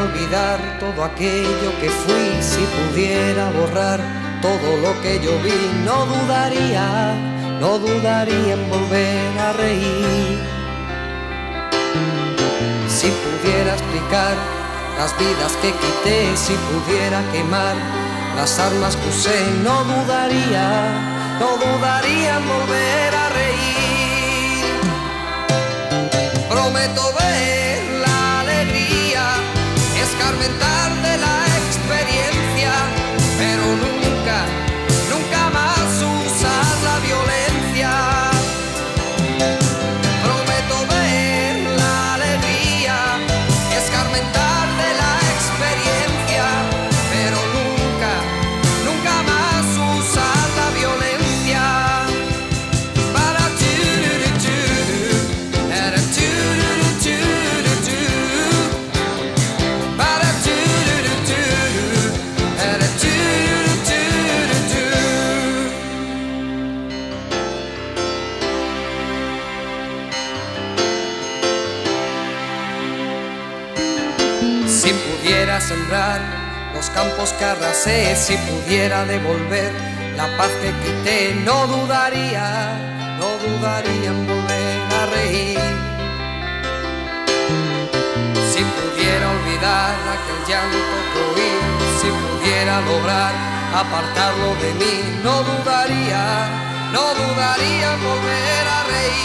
olvidar todo aquello que fui, si pudiera borrar todo lo que yo vi, no dudaría en volver a reír. Si pudiera explicar las vidas que quité, si pudiera quemar las armas que usé, no dudaría en volver a reír. Prometo ver la alegría, escarmentar de la experiencia, pero nunca más usar la violencia. Prometo ver la alegría, escarmentar de la experiencia, pero nunca más usar la violencia. Para si pudiera sembrar los campos que arrasé, si pudiera devolver la paz que quité, no dudaría en volver a reír. Si pudiera olvidar aquel llanto que oí, si pudiera lograr apartarlo de mí, no dudaría en volver a reír.